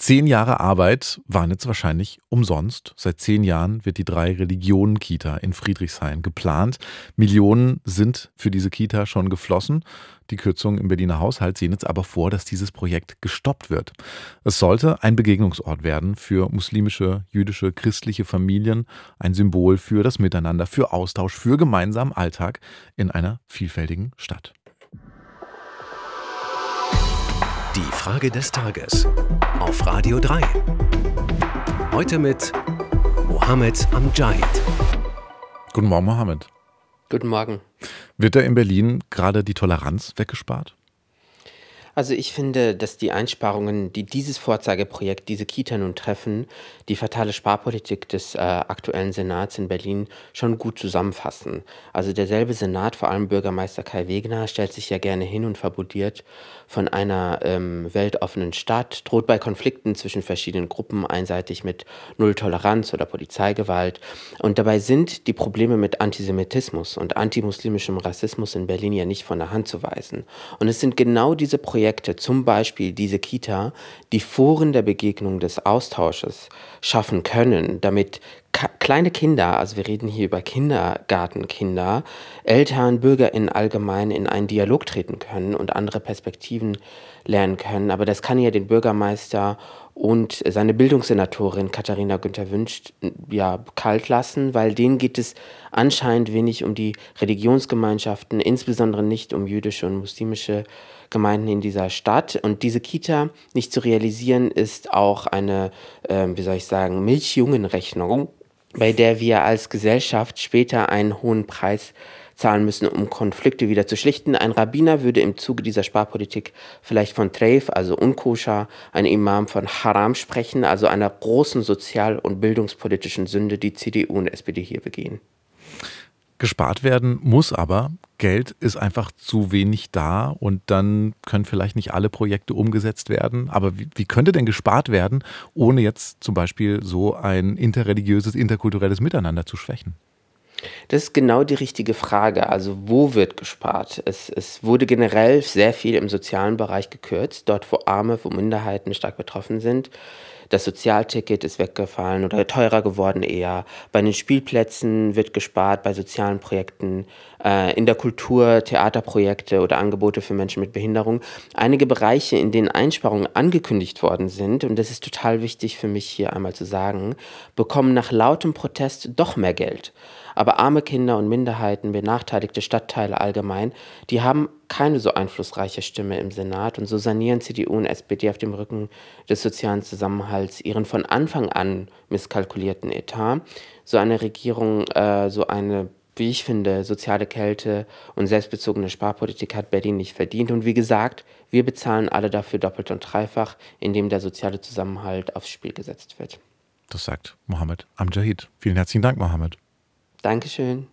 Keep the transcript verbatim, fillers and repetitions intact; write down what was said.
Zehn Jahre Arbeit waren jetzt wahrscheinlich umsonst. Seit zehn Jahren wird die Drei-Religionen-Kita in Friedrichshain geplant. Millionen sind für diese Kita schon geflossen. Die Kürzungen im Berliner Haushalt sehen jetzt aber vor, dass dieses Projekt gestoppt wird. Es sollte ein Begegnungsort werden für muslimische, jüdische, christliche Familien, ein Symbol für das Miteinander, für Austausch, für gemeinsamen Alltag in einer vielfältigen Stadt. Die Frage des Tages auf Radio drei. Heute mit Mohammed Amjad. Guten Morgen, Mohammed. Guten Morgen. Wird da in Berlin gerade die Toleranz weggespart? Also ich finde, dass die Einsparungen, die dieses Vorzeigeprojekt, diese Kita nun treffen, die fatale Sparpolitik des äh, aktuellen Senats in Berlin schon gut zusammenfassen. Also derselbe Senat, vor allem Bürgermeister Kai Wegner, stellt sich ja gerne hin und fabuliert von einer ähm, weltoffenen Stadt, droht bei Konflikten zwischen verschiedenen Gruppen einseitig mit Null-Toleranz oder Polizeigewalt. Und dabei sind die Probleme mit Antisemitismus und antimuslimischem Rassismus in Berlin ja nicht von der Hand zu weisen. Und es sind genau diese Projekte, Projekte, zum Beispiel diese Kita, die Foren der Begegnung des Austausches schaffen können, damit ka- kleine Kinder, also wir reden hier über Kindergartenkinder, Eltern, BürgerInnen allgemein in einen Dialog treten können und andere Perspektiven lernen können. Aber das kann ja den Bürgermeister und seine Bildungssenatorin Katharina Günther-Wünscht ja kalt lassen, weil denen geht es anscheinend wenig um die Religionsgemeinschaften, insbesondere nicht um jüdische und muslimische Gemeinden in dieser Stadt. Und diese Kita nicht zu realisieren, ist auch eine, äh, wie soll ich sagen, Milchjungenrechnung, bei der wir als Gesellschaft später einen hohen Preis zahlen müssen, um Konflikte wieder zu schlichten. Ein Rabbiner würde im Zuge dieser Sparpolitik vielleicht von Treif, also unkoscher, ein Imam von Haram sprechen, also einer großen sozial- und bildungspolitischen Sünde, die C D U und S P D hier begehen. Gespart werden muss aber, Geld ist einfach zu wenig da und dann können vielleicht nicht alle Projekte umgesetzt werden. Aber wie, wie könnte denn gespart werden, ohne jetzt zum Beispiel so ein interreligiöses, interkulturelles Miteinander zu schwächen? Das ist genau die richtige Frage. Also wo wird gespart? Es, es wurde generell sehr viel im sozialen Bereich gekürzt, dort wo Arme, wo Minderheiten stark betroffen sind. Das Sozialticket ist weggefallen oder teurer geworden eher. Bei den Spielplätzen wird gespart, bei sozialen Projekten, äh, in der Kultur, Theaterprojekte oder Angebote für Menschen mit Behinderung. Einige Bereiche, in denen Einsparungen angekündigt worden sind, und das ist total wichtig für mich hier einmal zu sagen, bekommen nach lautem Protest doch mehr Geld. Aber arme Kinder und Minderheiten, benachteiligte Stadtteile allgemein, die haben keine so einflussreiche Stimme im Senat. Und so sanieren C D U und S P D auf dem Rücken des sozialen Zusammenhalts ihren von Anfang an misskalkulierten Etat. So eine Regierung, äh, so eine, wie ich finde, soziale Kälte und selbstbezogene Sparpolitik hat Berlin nicht verdient. Und wie gesagt, wir bezahlen alle dafür doppelt und dreifach, indem der soziale Zusammenhalt aufs Spiel gesetzt wird. Das sagt Mohammed Amjad. Vielen herzlichen Dank, Mohammed. Dankeschön.